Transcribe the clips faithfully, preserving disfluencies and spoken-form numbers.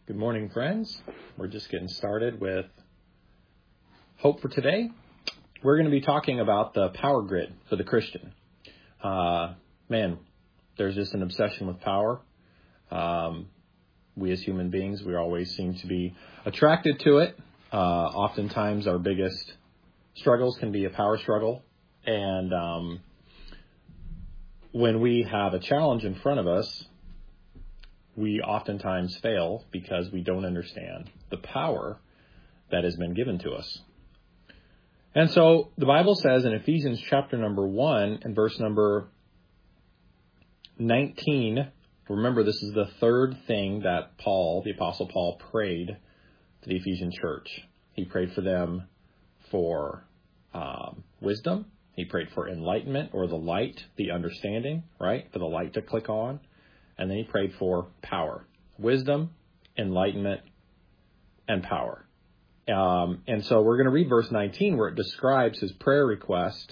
Good morning, friends. We're just getting started with Hope for Today. We're going to be talking about the power grid for the Christian. Uh, man, there's just an obsession with power. Um, we as human beings, we always seem to be attracted to it. Uh, oftentimes our biggest struggles can be a power struggle. And um, when we have a challenge in front of us, we oftentimes fail because we don't understand the power that has been given to us. And so the Bible says in Ephesians chapter number one and verse number nineteen, remember this is the third thing that Paul, the Apostle Paul, prayed to the Ephesian church. He prayed for them for um, wisdom. He prayed for enlightenment, or the light, the understanding, right? For the light to click on. And then he prayed for power, wisdom, enlightenment, and power. Um, and so we're going to read verse nineteen where it describes his prayer request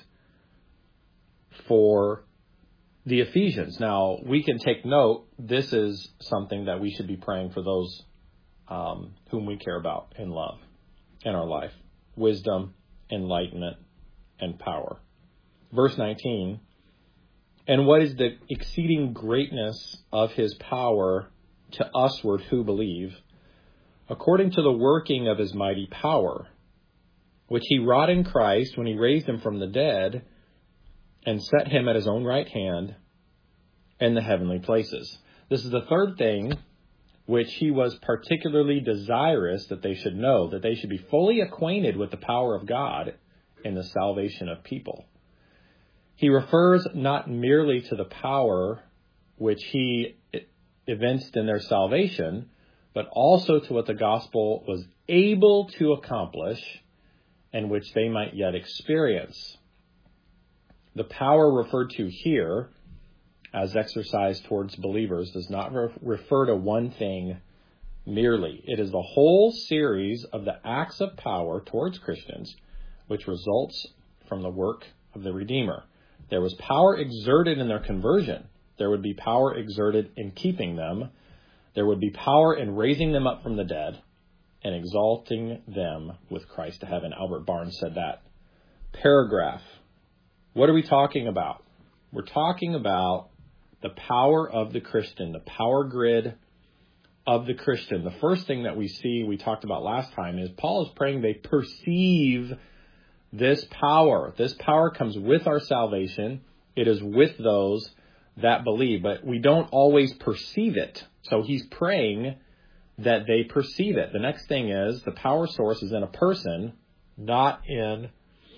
for the Ephesians. Now, we can take note, this is something that we should be praying for those um, whom we care about and love in our life. Wisdom, enlightenment, and power. Verse nineteen. And what is the exceeding greatness of his power to usward who believe, according to the working of his mighty power, which he wrought in Christ when he raised him from the dead and set him at his own right hand in the heavenly places. This is the third thing which he was particularly desirous that they should know, that they should be fully acquainted with the power of God in the salvation of people. He refers not merely to the power which he evinced in their salvation, but also to what the gospel was able to accomplish and which they might yet experience. The power referred to here as exercised towards believers does not re- refer to one thing merely. It is the whole series of the acts of power towards Christians, which results from the work of the Redeemer. There was power exerted in their conversion. There would be power exerted in keeping them. There would be power in raising them up from the dead and exalting them with Christ to heaven. Albert Barnes said that. Paragraph. What are we talking about? We're talking about the power of the Christian, the power grid of the Christian. The first thing that we see, we talked about last time, is Paul is praying they perceive this power. This power comes with our salvation. It is with those that believe, but we don't always perceive it. So he's praying that they perceive it. The next thing is the power source is in a person, not in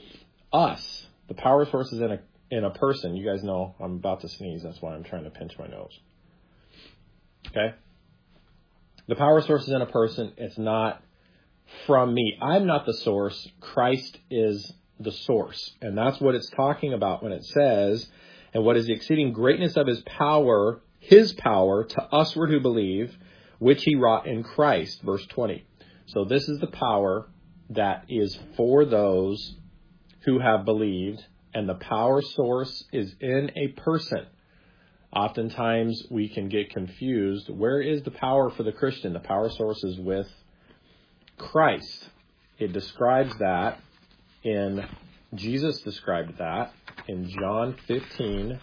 us. The power source is in a in a person. You guys know I'm about to sneeze. That's why I'm trying to pinch my nose. Okay? The power source is in a person. It's not from me. I'm not the source. Christ is the source. And that's what it's talking about when it says, and what is the exceeding greatness of his power, his power to usward who believe, which he wrought in Christ, verse twenty. So this is the power that is for those who have believed, and the power source is in a person. Oftentimes we can get confused. Where is the power for the Christian? The power source is with Christ. It describes that in, Jesus described that in John fifteen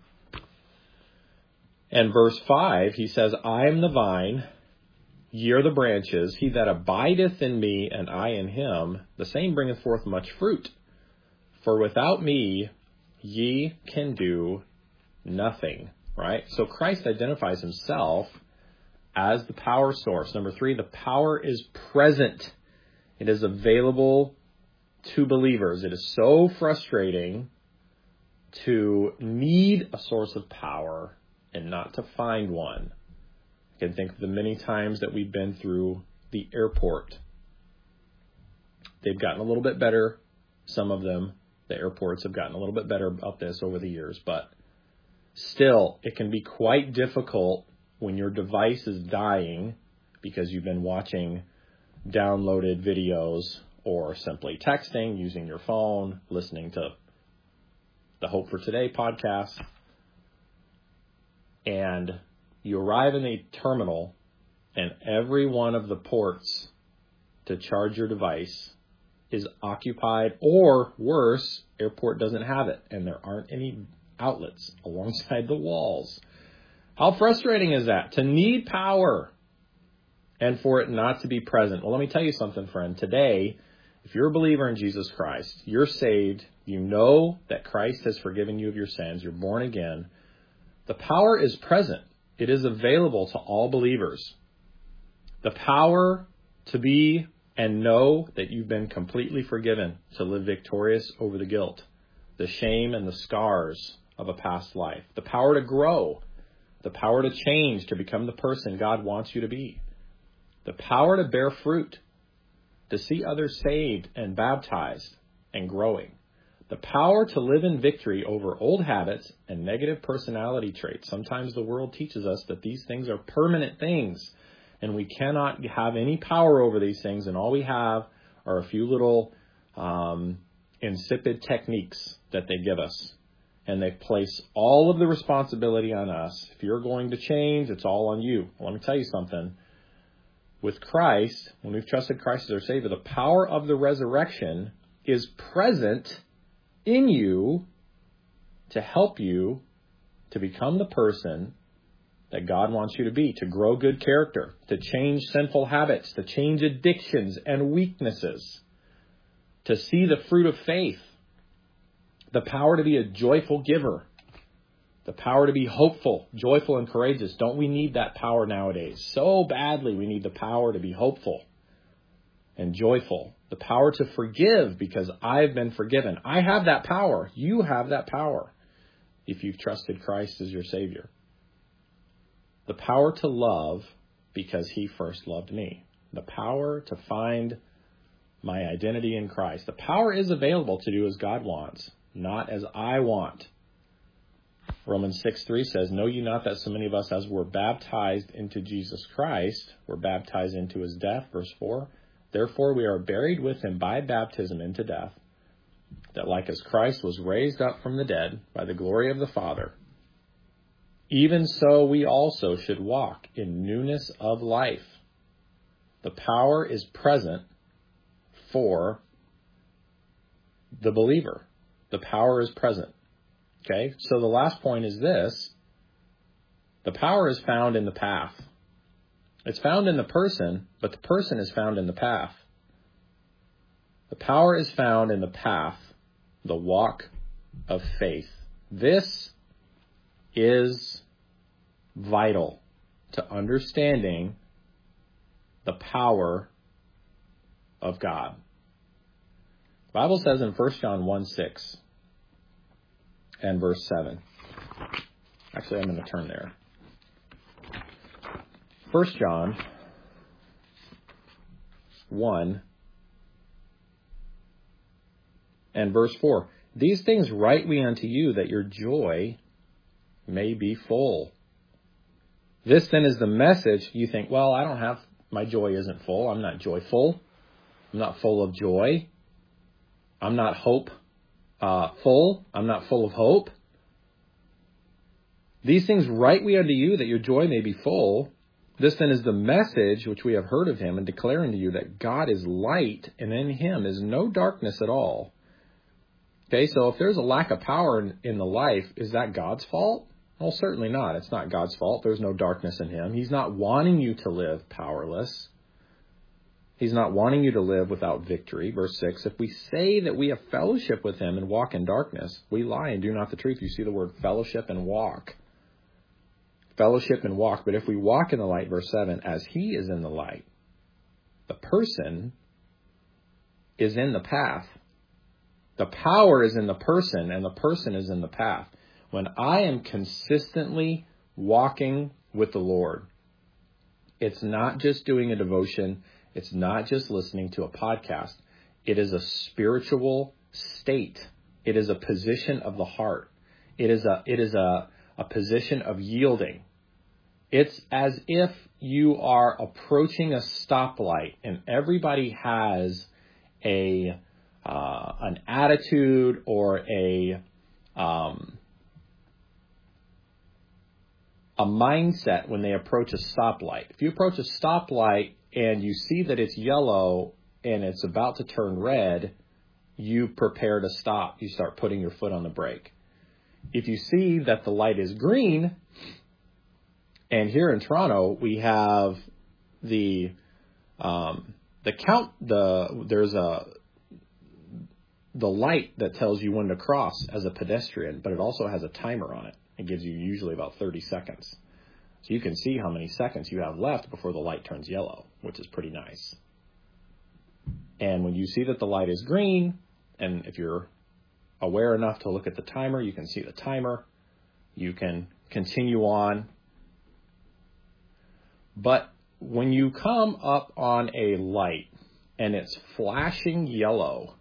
and verse five. He says, I am the vine, ye are the branches. He that abideth in me and I in him, the same bringeth forth much fruit. For without me, ye can do nothing. Right? So Christ identifies himself as the power source. Number three, the power is present. It is available to believers. It is so frustrating to need a source of power and not to find one. I can think of the many times that we've been through the airport. They've gotten a little bit better. Some of them, the airports have gotten a little bit better about this over the years, but still, it can be quite difficult when your device is dying because you've been watching downloaded videos or simply texting, using your phone, listening to the Hope for Today podcast, and you arrive in the terminal and every one of the ports to charge your device is occupied, or worse, airport doesn't have it, and there aren't any outlets alongside the walls. How frustrating is that? To need power and for it not to be present. Well, let me tell you something, friend. Today, if you're a believer in Jesus Christ, you're saved, you know that Christ has forgiven you of your sins, you're born again, the power is present. It is available to all believers. The power to be and know that you've been completely forgiven, to live victorious over the guilt, the shame and the scars of a past life. The power to grow, the power to change, to become the person God wants you to be. The power to bear fruit, to see others saved and baptized and growing. The power to live in victory over old habits and negative personality traits. Sometimes the world teaches us that these things are permanent things, and we cannot have any power over these things, and all we have are a few little um, insipid techniques that they give us. And they place all of the responsibility on us. If you're going to change, it's all on you. Well, let me tell you something. With Christ, when we've trusted Christ as our Savior, the power of the resurrection is present in you to help you to become the person that God wants you to be, to grow good character, to change sinful habits, to change addictions and weaknesses, to see the fruit of faith, the power to be a joyful giver, the power to be hopeful, joyful, and courageous. Don't we need that power nowadays? So badly we need the power to be hopeful and joyful, the power to forgive because I've been forgiven. I have that power. You have that power if you've trusted Christ as your Savior. The power to love because He first loved me. The power to find my identity in Christ. The power is available to do as God wants, not as I want. Romans six three says, know ye not that so many of us as were baptized into Jesus Christ, were baptized into His death, verse four. Therefore we are buried with Him by baptism into death, that like as Christ was raised up from the dead by the glory of the Father, even so we also should walk in newness of life. The power is present for the believer. The power is present. Okay, so the last point is this. The power is found in the path. It's found in the person, but the person is found in the path. The power is found in the path, the walk of faith. This is vital to understanding the power of God. The Bible says in First John one six and verse seven. Actually, I'm going to turn there. First John one and verse four. These things write we unto you, that your joy may be full. This then is the message. You think, well, I don't have, my joy isn't full. I'm not joyful. I'm not full of joy. I'm not hope uh, full. I'm not full of hope. These things write we unto you, that your joy may be full. This then is the message which we have heard of Him, and declare unto you that God is light, and in Him is no darkness at all. Okay, so if there's a lack of power in, in the life, is that God's fault? Well, certainly not. It's not God's fault. There's no darkness in Him. He's not wanting you to live powerless. He's not wanting you to live without victory. Verse six, if we say that we have fellowship with Him and walk in darkness, we lie and do not the truth. You see the word fellowship and walk. Fellowship and walk. But if we walk in the light, verse seven, as He is in the light, the person is in the path. The power is in the person, and the person is in the path. When I am consistently walking with the Lord, it's not just doing a devotion. It's not just listening to a podcast. It is a spiritual state. It is a position of the heart. It is a, it is a, a position of yielding. It's as if you are approaching a stoplight and everybody has a, uh, an attitude or a, um, a mindset when they approach a stoplight. If you approach a stoplight and you see that it's yellow and it's about to turn red, you prepare to stop. You start putting your foot on the brake. If you see that the light is green, and here in Toronto we have the um, the count the there's a the light that tells you when to cross as a pedestrian, but it also has a timer on it. It gives you usually about thirty seconds. So you can see how many seconds you have left before the light turns yellow, which is pretty nice. And when you see that the light is green, and if you're aware enough to look at the timer, you can see the timer. You can continue on. But when you come up on a light and it's flashing yellow,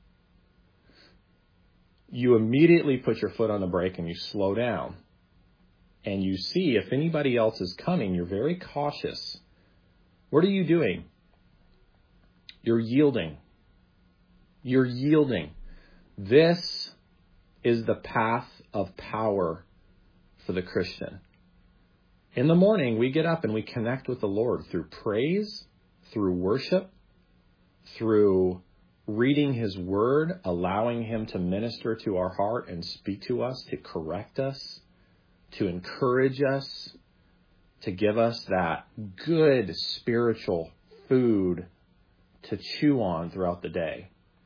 you immediately put your foot on the brake and you slow down. And you see if anybody else is coming, you're very cautious. What are you doing? You're yielding. You're yielding. This is the path of power for the Christian. In the morning, we get up and we connect with the Lord through praise, through worship, through reading His Word, allowing Him to minister to our heart and speak to us, to correct us, to encourage us, to give us that good spiritual food to chew on throughout the day.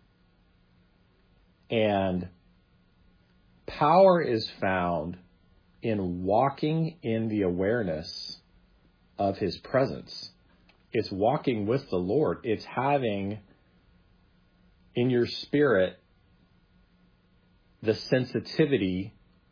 And power is found in walking in the awareness of His presence. It's walking with the Lord. It's having in your spirit the sensitivity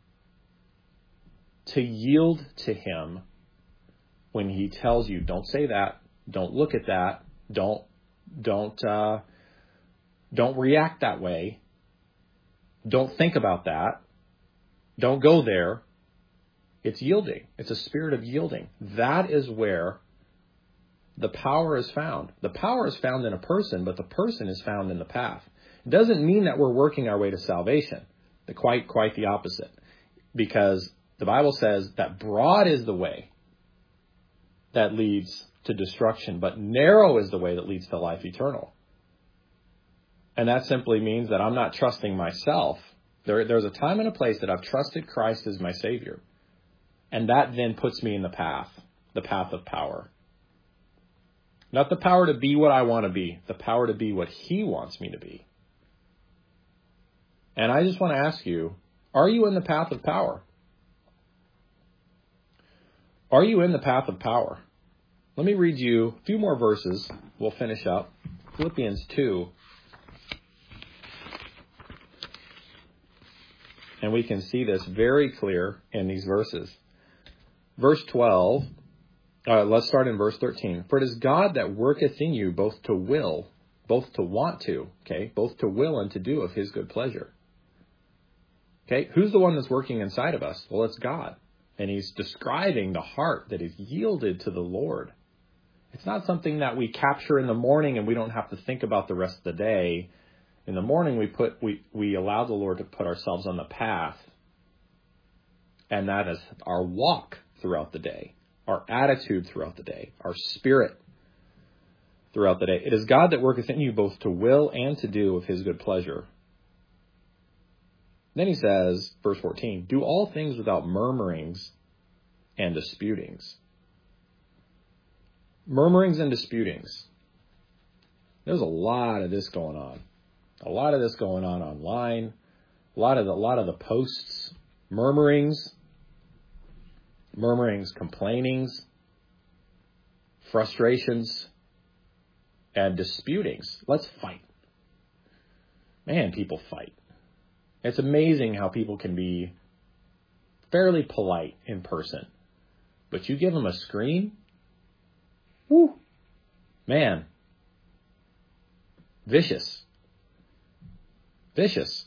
to yield to Him when He tells you, don't say that, don't look at that, don't don't uh, don't react that way, don't think about that, don't go there. It's yielding. It's a spirit of yielding. That is where the power is found. The power is found in a person, but the person is found in the path. It doesn't mean that we're working our way to salvation. The quite quite the opposite, because the Bible says that broad is the way that leads to destruction, but narrow is the way that leads to life eternal. And that simply means that I'm not trusting myself. There, there's a time and a place that I've trusted Christ as my Savior. And that then puts me in the path, the path of power. Not the power to be what I want to be, the power to be what He wants me to be. And I just want to ask you, are you in the path of power? Are you in the path of power? Let me read you a few more verses. We'll finish up. Philippians two. And we can see this very clear in these verses. Verse twelve, uh, let's start in verse thirteen. For it is God that worketh in you both to will, both to want to, okay, both to will and to do of His good pleasure. Okay, who's the one that's working inside of us? Well, it's God. And He's describing the heart that is yielded to the Lord. It's not something that we capture in the morning and we don't have to think about the rest of the day. In the morning, we put we, we allow the Lord to put ourselves on the path. And that is our walk throughout the day, our attitude throughout the day, our spirit throughout the day. It is God that worketh in you both to will and to do of His good pleasure. Then he says, verse fourteen, do all things without murmurings and disputings. Murmurings and disputings. There's a lot of this going on. A lot of this going on online. A lot of the, a lot of the posts, murmurings, murmurings, complainings, frustrations, and disputings. Let's fight. Man, people fight. It's amazing how people can be fairly polite in person, but you give them a screen, whoo, man, vicious, vicious.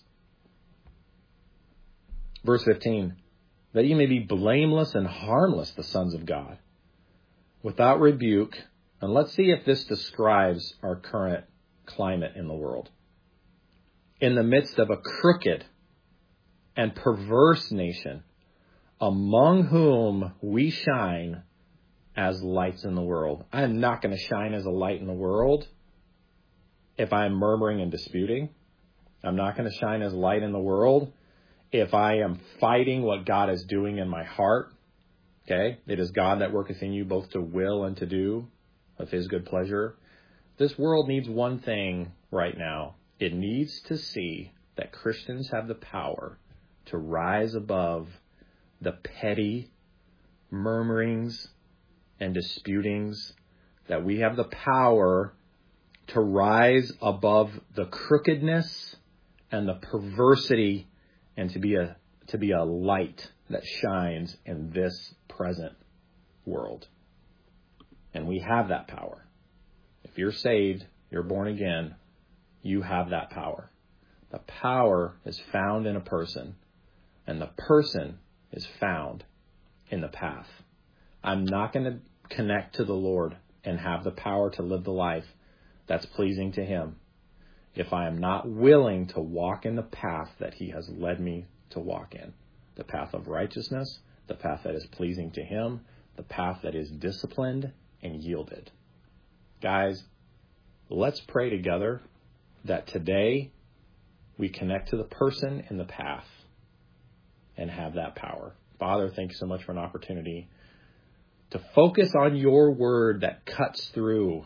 Verse fifteen, that you may be blameless and harmless, the sons of God, without rebuke. And let's see if this describes our current climate in the world. In the midst of a crooked and perverse nation, among whom we shine as lights in the world. I am not going to shine as a light in the world if I'm murmuring and disputing. I'm not going to shine as light in the world if I am fighting what God is doing in my heart. Okay? It is God that worketh in you both to will and to do of his good pleasure. This world needs one thing right now. It needs to see that Christians have the power to rise above the petty murmurings and disputings, that we have the power to rise above the crookedness and the perversity and to be a to be a light that shines in this present world. And we have that power. If you're saved, you're born again, you have that power. The power is found in a person, and the person is found in the path. I'm not going to connect to the Lord and have the power to live the life that's pleasing to him if I am not willing to walk in the path that he has led me to walk in. The path of righteousness, the path that is pleasing to him, the path that is disciplined and yielded. Guys, let's pray together that today we connect to the person in the path and have that power. Father, thank you so much for an opportunity to focus on your word that cuts through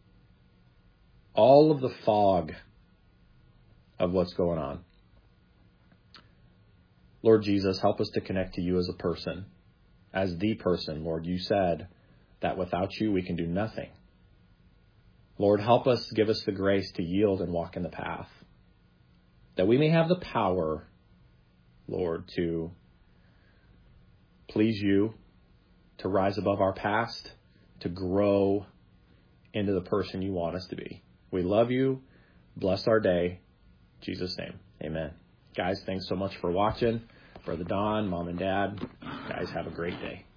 all of the fog of what's going on. Lord Jesus, help us to connect to you as a person, as the person. Lord, you said that without you we can do nothing. Lord, help us, give us the grace to yield and walk in the path, that we may have the power, Lord, to please you, to rise above our past, to grow into the person you want us to be. We love you. Bless our day. In Jesus' name, amen. Guys, thanks so much for watching. Brother Don, Mom and Dad, guys, have a great day.